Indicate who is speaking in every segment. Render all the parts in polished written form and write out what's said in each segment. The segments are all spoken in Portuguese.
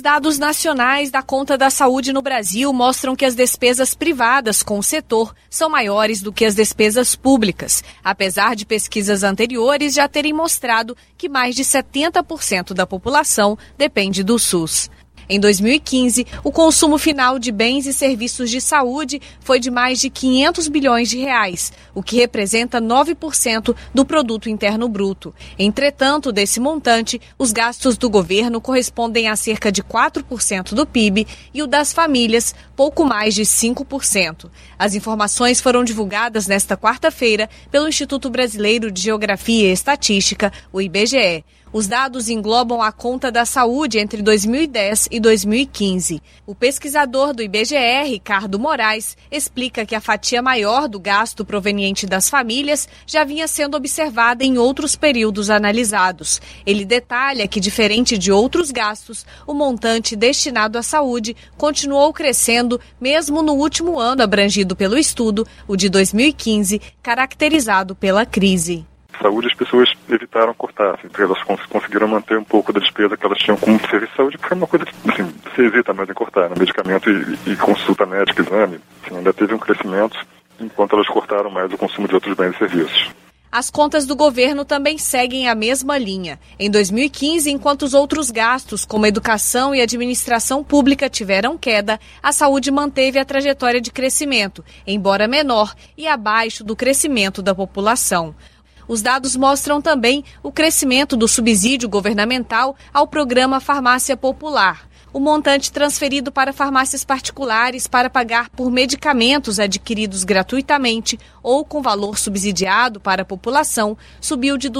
Speaker 1: dados nacionais da conta da saúde no Brasil mostram que as despesas privadas com o setor são maiores do que as despesas públicas, apesar de pesquisas anteriores já terem mostrado que mais de 70% da população depende do SUS. Em 2015, o consumo final de bens e serviços de saúde foi de mais de 500 bilhões de reais, o que representa 9% do produto interno bruto. Entretanto, desse montante, os gastos do governo correspondem a cerca de 4% do PIB e o das famílias, pouco mais de 5%. As informações foram divulgadas nesta quarta-feira pelo Instituto Brasileiro de Geografia e Estatística, o IBGE. Os dados englobam a conta da saúde entre 2010 e 2015. O pesquisador do IBGE, Ricardo Moraes, explica que a fatia maior do gasto proveniente das famílias já vinha sendo observada em outros períodos analisados. Ele detalha que, diferente de outros gastos, o montante destinado à saúde continuou crescendo mesmo no último ano abrangido pelo estudo, o de 2015, caracterizado pela crise.
Speaker 2: Saúde, as pessoas evitaram cortar, porque elas conseguiram manter um pouco da despesa que elas tinham com serviço de saúde, porque é uma coisa que você evita mais em cortar, né? Medicamento e consulta médica, exame, ainda teve um crescimento, enquanto elas cortaram mais o consumo de outros bens e serviços.
Speaker 1: As contas do governo também seguem a mesma linha. Em 2015, enquanto os outros gastos, como educação e administração pública, tiveram queda, a saúde manteve a trajetória de crescimento, embora menor e abaixo do crescimento da população. Os dados mostram também o crescimento do subsídio governamental ao programa Farmácia Popular. O montante transferido para farmácias particulares para pagar por medicamentos adquiridos gratuitamente ou com valor subsidiado para a população subiu de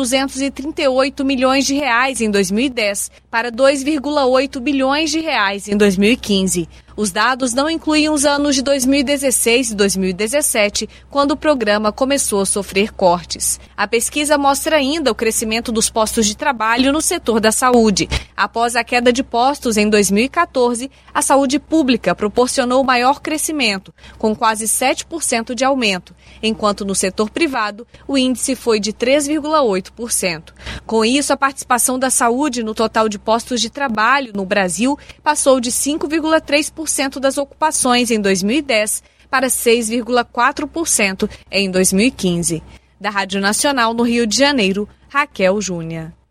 Speaker 1: 238 milhões de reais em 2010 para 2,8 bilhões de reais em 2015. Os dados não incluem os anos de 2016 e 2017, quando o programa começou a sofrer cortes. A pesquisa mostra ainda o crescimento dos postos de trabalho no setor da saúde. Após a queda de postos em 2014, a saúde pública proporcionou maior crescimento, com quase 7% de aumento, enquanto no setor privado o índice foi de 3,8%. Com isso, a participação da saúde no total de postos de trabalho no Brasil passou de 5,3% das ocupações em 2010 para 6,4% em 2015. Da Rádio Nacional no Rio de Janeiro, Raquel Júnior.